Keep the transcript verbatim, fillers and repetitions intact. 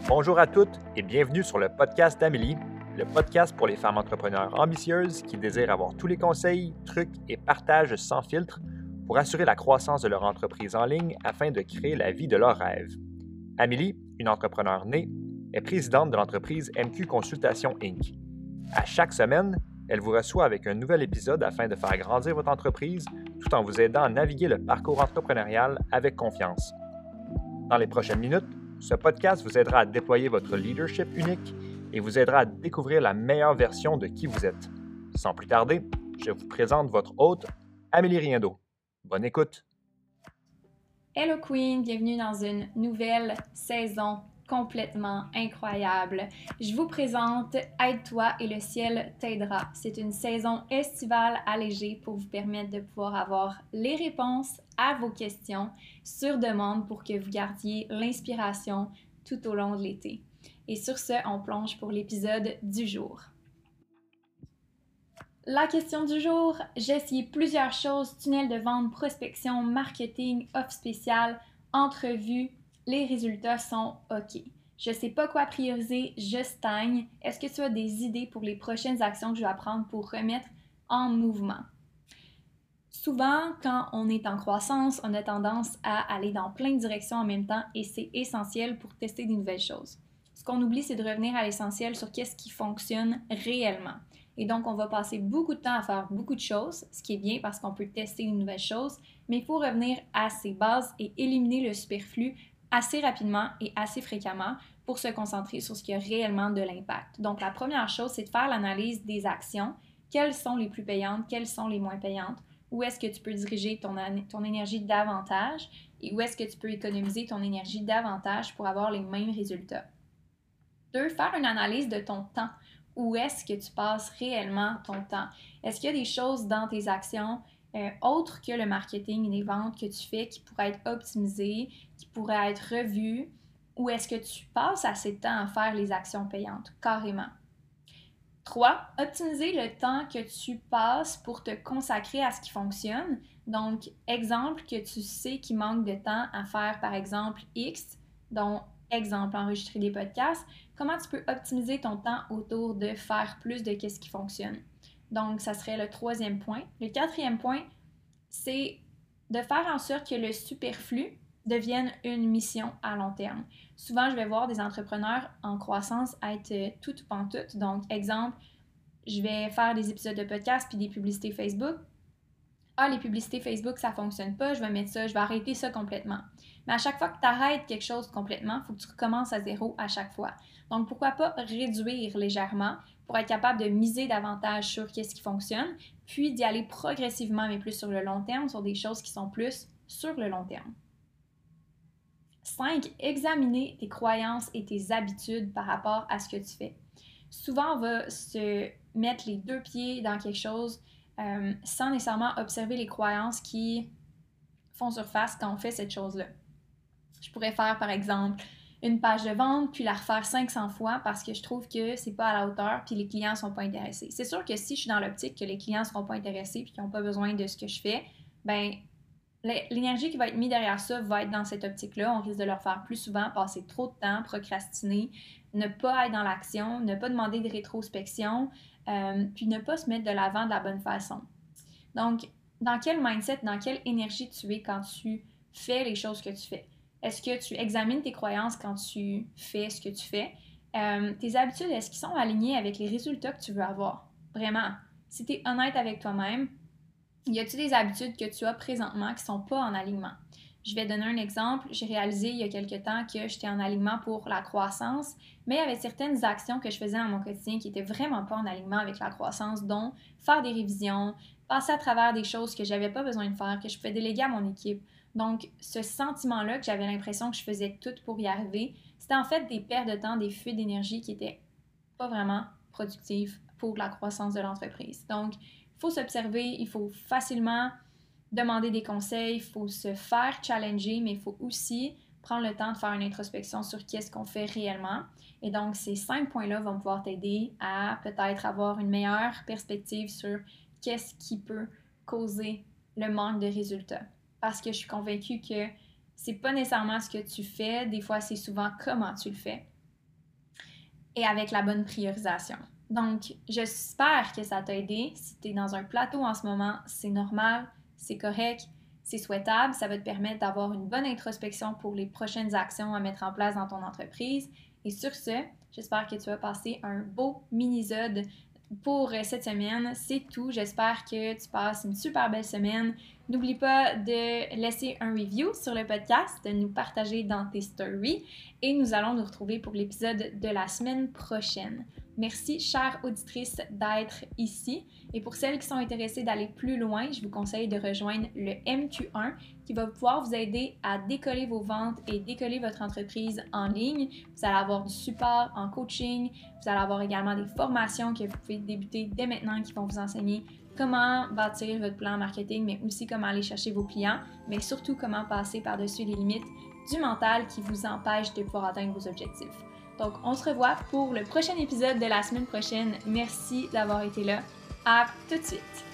Bonjour à toutes et bienvenue sur le podcast d'Amélie, le podcast pour les femmes entrepreneurs ambitieuses qui désirent avoir tous les conseils, trucs et partages sans filtre pour assurer la croissance de leur entreprise en ligne afin de créer la vie de leurs rêves. Amélie, une entrepreneure née, est présidente de l'entreprise M Q Consultation Incorporée. À chaque semaine, elle vous reçoit avec un nouvel épisode afin de faire grandir votre entreprise tout en vous aidant à naviguer le parcours entrepreneurial avec confiance. Dans les prochaines minutes, ce podcast vous aidera à déployer votre leadership unique et vous aidera à découvrir la meilleure version de qui vous êtes. Sans plus tarder, je vous présente votre hôte, Amélie Riendo. Bonne écoute! Hello Queen, bienvenue dans une nouvelle saison complètement incroyable. Je vous présente Aide-toi et le ciel t'aidera. C'est une saison estivale allégée pour vous permettre de pouvoir avoir les réponses à vos questions sur demande pour que vous gardiez l'inspiration tout au long de l'été. Et sur ce, on plonge pour l'épisode du jour. La question du jour, j'ai essayé plusieurs choses, tunnel de vente, prospection, marketing, offre spéciale, entrevue. Les résultats sont OK. Je ne sais pas quoi prioriser, je stagne. Est-ce que tu as des idées pour les prochaines actions que je vais prendre pour remettre en mouvement? Souvent, quand on est en croissance, on a tendance à aller dans plein de directions en même temps et c'est essentiel pour tester des nouvelles choses. Ce qu'on oublie, c'est de revenir à l'essentiel sur qu'est-ce qui fonctionne réellement. Et donc, on va passer beaucoup de temps à faire beaucoup de choses, ce qui est bien parce qu'on peut tester une nouvelle chose, mais il faut revenir à ses bases et éliminer le superflu assez rapidement et assez fréquemment pour se concentrer sur ce qui a réellement de l'impact. Donc, la première chose, c'est de faire l'analyse des actions. Quelles sont les plus payantes? Quelles sont les moins payantes? Où est-ce que tu peux diriger ton, ton énergie davantage? Et où est-ce que tu peux économiser ton énergie davantage pour avoir les mêmes résultats? Deux, faire une analyse de ton temps. Où est-ce que tu passes réellement ton temps? Est-ce qu'il y a des choses dans tes actions euh, autres que le marketing et les ventes que tu fais qui pourraient être optimisées, qui pourraient être revues? Ou est-ce que tu passes assez de temps à faire les actions payantes? Carrément. Trois, optimiser le temps que tu passes pour te consacrer à ce qui fonctionne. Donc, exemple que tu sais qu'il manque de temps à faire, par exemple, X, dont exemple, enregistrer des podcasts, comment tu peux optimiser ton temps autour de faire plus de ce qui fonctionne. Donc, ça serait le troisième point. Le quatrième point, c'est de faire en sorte que le superflu devienne une mission à long terme. Souvent, je vais voir des entrepreneurs en croissance être tout ou pantoute. Donc, exemple, je vais faire des épisodes de podcast puis des publicités Facebook. Ah, les publicités Facebook, ça ne fonctionne pas, je vais mettre ça, je vais arrêter ça complètement. Mais à chaque fois que tu arrêtes quelque chose complètement, il faut que tu recommences à zéro à chaque fois. Donc, pourquoi pas réduire légèrement pour être capable de miser davantage sur ce qui fonctionne, puis d'y aller progressivement, mais plus sur le long terme, sur des choses qui sont plus sur le long terme. cinq. Examiner tes croyances et tes habitudes par rapport à ce que tu fais. Souvent, on va se mettre les deux pieds dans quelque chose euh, sans nécessairement observer les croyances qui font surface quand on fait cette chose-là. Je pourrais faire, par exemple, une page de vente, puis la refaire cinq cents fois parce que je trouve que c'est pas à la hauteur, puis les clients sont pas intéressés. C'est sûr que si je suis dans l'optique que les clients seront pas intéressés puis qu'ils n'ont pas besoin de ce que je fais, ben l'énergie qui va être mise derrière ça va être dans cette optique-là. On risque de leur faire plus souvent passer trop de temps, procrastiner, ne pas être dans l'action, ne pas demander de rétrospection, euh, puis ne pas se mettre de l'avant de la bonne façon. Donc, dans quel mindset, dans quelle énergie tu es quand tu fais les choses que tu fais? Est-ce que tu examines tes croyances quand tu fais ce que tu fais? Euh, tes habitudes, est-ce qu'ils sont alignés avec les résultats que tu veux avoir? Vraiment, si tu es honnête avec toi-même, y a-t-il des habitudes que tu as présentement qui ne sont pas en alignement? Je vais donner un exemple. J'ai réalisé il y a quelques temps que j'étais en alignement pour la croissance, mais il y avait certaines actions que je faisais dans mon quotidien qui n'étaient vraiment pas en alignement avec la croissance, dont faire des révisions, passer à travers des choses que je n'avais pas besoin de faire, que je pouvais déléguer à mon équipe. Donc, ce sentiment-là que j'avais l'impression que je faisais tout pour y arriver, c'était en fait des pertes de temps, des fuites d'énergie qui n'étaient pas vraiment productives pour la croissance de l'entreprise. Donc, il faut s'observer, il faut facilement demander des conseils, il faut se faire challenger, mais il faut aussi prendre le temps de faire une introspection sur qu'est-ce qu'on fait réellement. Et donc, ces cinq points-là vont pouvoir t'aider à peut-être avoir une meilleure perspective sur qu'est-ce qui peut causer le manque de résultats. Parce que je suis convaincue que c'est pas nécessairement ce que tu fais, des fois c'est souvent comment tu le fais. et avec la bonne priorisation. Donc, j'espère que ça t'a aidé. Si tu es dans un plateau en ce moment, c'est normal, c'est correct, c'est souhaitable. Ça va te permettre d'avoir une bonne introspection pour les prochaines actions à mettre en place dans ton entreprise. Et sur ce, j'espère que tu vas passer un beau mini-sode pour cette semaine. C'est tout. J'espère que tu passes une super belle semaine. N'oublie pas de laisser un review sur le podcast, de nous partager dans tes stories et nous allons nous retrouver pour l'épisode de la semaine prochaine. Merci, chère auditrice, d'être ici. Et pour celles qui sont intéressées d'aller plus loin, je vous conseille de rejoindre le M Q un qui va pouvoir vous aider à décoller vos ventes et décoller votre entreprise en ligne. Vous allez avoir du support en coaching. Vous allez avoir également des formations que vous pouvez débuter dès maintenant qui vont vous enseigner comment bâtir votre plan marketing, mais aussi comment aller chercher vos clients, mais surtout comment passer par-dessus les limites du mental qui vous empêchent de pouvoir atteindre vos objectifs. Donc, on se revoit pour le prochain épisode de la semaine prochaine. Merci d'avoir été là. À tout de suite!